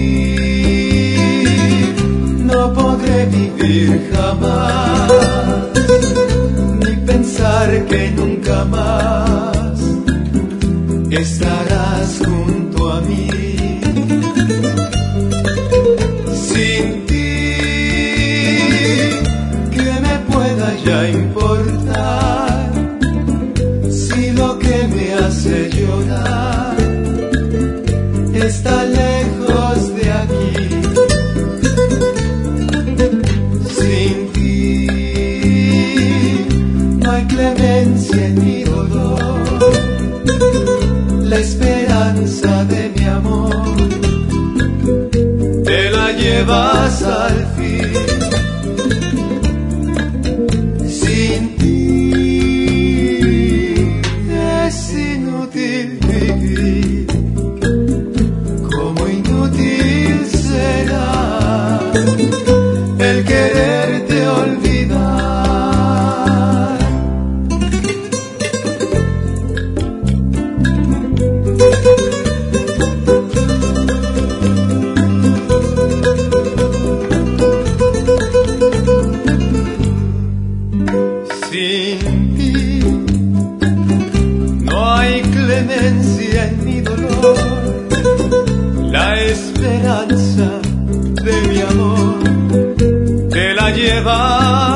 no podré vivir jamás, ni pensar que nunca más estarás junto a mí. Sin ti, ¿qué me pueda ya importar? Si lo que me hace llorar está lejos de aquí. Sin ti no hay clemencia en mi dolor, la esperanza de mi amor te la llevas al fin. Sin ti es inútil vivir, como inútil será el quererte olvidar. Sin ti no hay clemencia en mi dolor, la esperanza de mi amor te la lleva